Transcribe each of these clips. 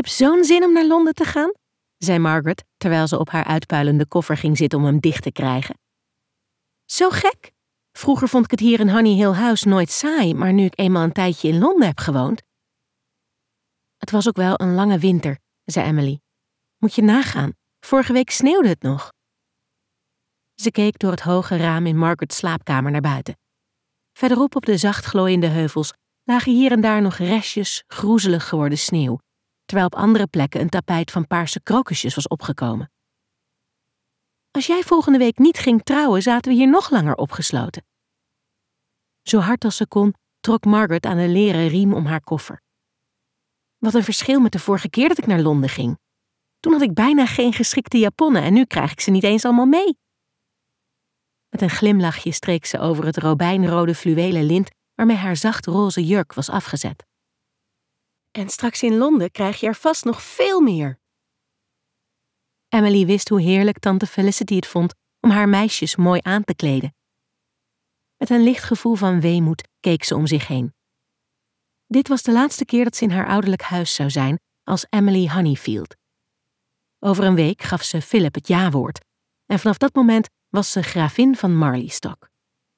heb zo'n zin om naar Londen te gaan, zei Margaret, terwijl ze op haar uitpuilende koffer ging zitten om hem dicht te krijgen. Zo gek! Vroeger vond ik het hier in Honey Hill House nooit saai, maar nu ik eenmaal een tijdje in Londen heb gewoond... Het was ook wel een lange winter, zei Emily. Moet je nagaan, vorige week sneeuwde het nog. Ze keek door het hoge raam in Margaret's slaapkamer naar buiten. Verderop op de zacht glooiende heuvels lagen hier en daar nog restjes groezelig geworden sneeuw, terwijl op andere plekken een tapijt van paarse krokusjes was opgekomen. Als jij volgende week niet ging trouwen, zaten we hier nog langer opgesloten. Zo hard als ze kon, trok Margaret aan de leren riem om haar koffer. Wat een verschil met de vorige keer dat ik naar Londen ging. Toen had ik bijna geen geschikte japonnen en nu krijg ik ze niet eens allemaal mee. Met een glimlachje streek ze over het robijnrode fluwelen lint waarmee haar zacht roze jurk was afgezet. En straks in Londen krijg je er vast nog veel meer. Emily wist hoe heerlijk tante Felicity het vond om haar meisjes mooi aan te kleden. Met een licht gevoel van weemoed keek ze om zich heen. Dit was de laatste keer dat ze in haar ouderlijk huis zou zijn als Emily Honeyfield. Over een week gaf ze Philip het ja-woord en vanaf dat moment was ze gravin van Marleystock.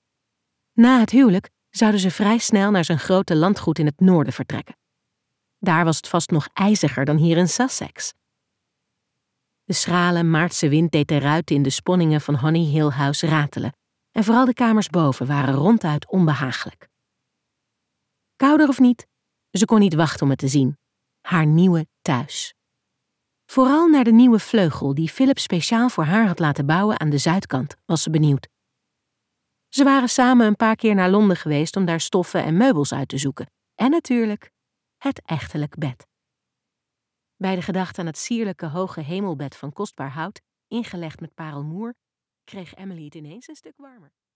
Na het huwelijk zouden ze vrij snel naar zijn grote landgoed in het noorden vertrekken. Daar was het vast nog ijziger dan hier in Sussex. De schrale maartse wind deed de ruiten in de sponningen van Honey Hill House ratelen en vooral de kamers boven waren ronduit onbehagelijk. Kouder of niet, ze kon niet wachten om het te zien. Haar nieuwe thuis. Vooral naar de nieuwe vleugel die Philip speciaal voor haar had laten bouwen aan de zuidkant was ze benieuwd. Ze waren samen een paar keer naar Londen geweest om daar stoffen en meubels uit te zoeken. En natuurlijk het echtelijk bed. Bij de gedachte aan het sierlijke hoge hemelbed van kostbaar hout, ingelegd met parelmoer, kreeg Emily het ineens een stuk warmer.